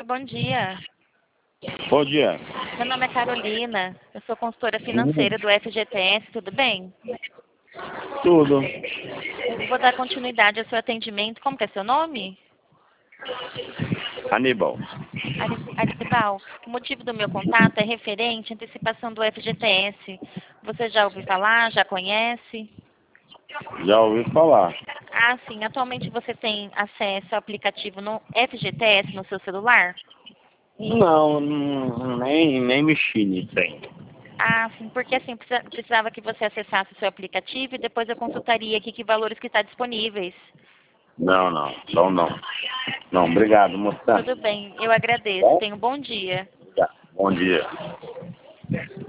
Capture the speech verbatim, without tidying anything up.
bom dia. Bom dia. Meu nome é Carolina, eu sou consultora financeira Uhum. do F G T S, tudo bem? Tudo. Eu vou dar continuidade ao seu atendimento. Como que é seu nome? Aníbal. Ari- Aribal, o motivo do meu contato é referente à antecipação do F G T S. Você já ouviu falar? Já conhece? Já ouvi falar. Ah, sim. Atualmente você tem acesso ao aplicativo no F G T S no seu celular? Não, não, nem, nem mexi nisso ainda. Ah, sim, porque assim, precisa- precisava que você acessasse o seu aplicativo e depois eu consultaria aqui que valores que está disponíveis. Não, não. Então não. Não, obrigado, moça. Tudo bem, eu agradeço. Bom? Tenha um bom dia. Bom dia.